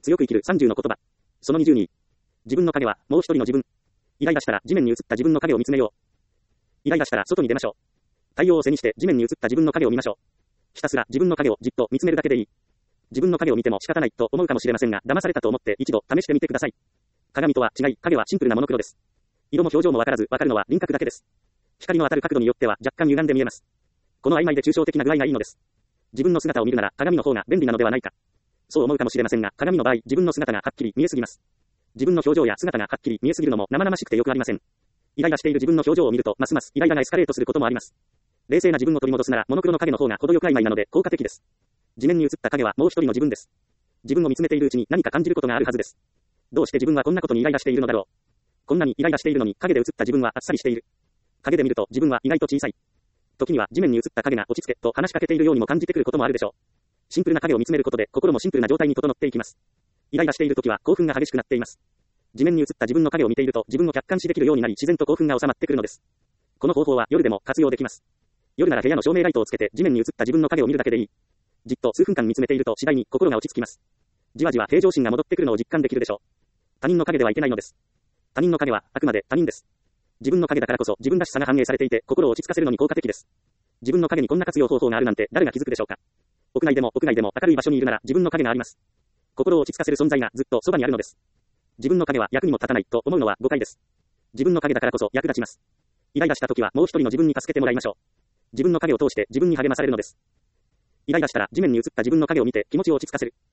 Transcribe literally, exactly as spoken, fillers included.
強く生きるさんじゅうの言葉。そのにじゅうに。自分の影はもう一人の自分。イライラしたら地面に映った自分の影を見つめよう。イライラしたら外に出ましょう。太陽を背にして地面に映った自分の影を見ましょう。ひたすら自分の影をじっと見つめるだけでいい。自分の影を見ても仕方ないと思うかもしれませんが、騙されたと思って一度試してみてください。鏡とは違い、影はシンプルなモノクロです。色も表情もわからず、わかるのは輪郭だけです。光の当たる角度によっては若干歪んで見えます。この曖昧で抽象的な具合がいいのです。自分の姿を見るなら鏡の方が便利なのではないか。そう思うかもしれませんが、鏡の場合、自分の姿がはっきり見えすぎます。自分の表情や姿がはっきり見えすぎるのも生々しくてよくありません。イライラしている自分の表情を見ると、ますますイライラがエスカレートすることもあります。冷静な自分を取り戻すなら、モノクロの影の方が程よく曖昧なので効果的です。地面に映った影はもう一人の自分です。自分を見つめているうちに何か感じることがあるはずです。どうして自分はこんなことにイライラしているのだろう。こんなにイライラしているのに影で映った自分はあっさりしている。影で見ると自分は意外と小さい。時には地面に映った影が落ち着けと話しかけているようにも感じてくることもあるでしょう。シンプルな影を見つめることで心もシンプルな状態に整っていきます。イライラしている時は興奮が激しくなっています。地面に映った自分の影を見ていると自分を客観視できるようになり自然と興奮が収まってくるのです。この方法は夜でも活用できます。夜なら部屋の照明ライトをつけて地面に映った自分の影を見るだけでいい。じっと数分間見つめていると次第に心が落ち着きます。じわじわ平常心が戻ってくるのを実感できるでしょう。他人の影ではいけないのです。他人の影はあくまで他人です。自分の影だからこそ自分らしさが反映されていて心を落ち着かせるのに効果的です。自分の影にこんな活用方法があるなんて誰が気づくでしょうか。屋内でも屋外でも明るい場所にいるなら自分の影があります。心を落ち着かせる存在がずっとそばにあるのです。自分の影は役にも立たないと思うのは誤解です。自分の影だからこそ役立ちます。イライラした時はもう一人の自分に助けてもらいましょう。自分の影を通して自分に励まされるのです。イライラしたら地面に映った自分の影を見て気持ちを落ち着かせる。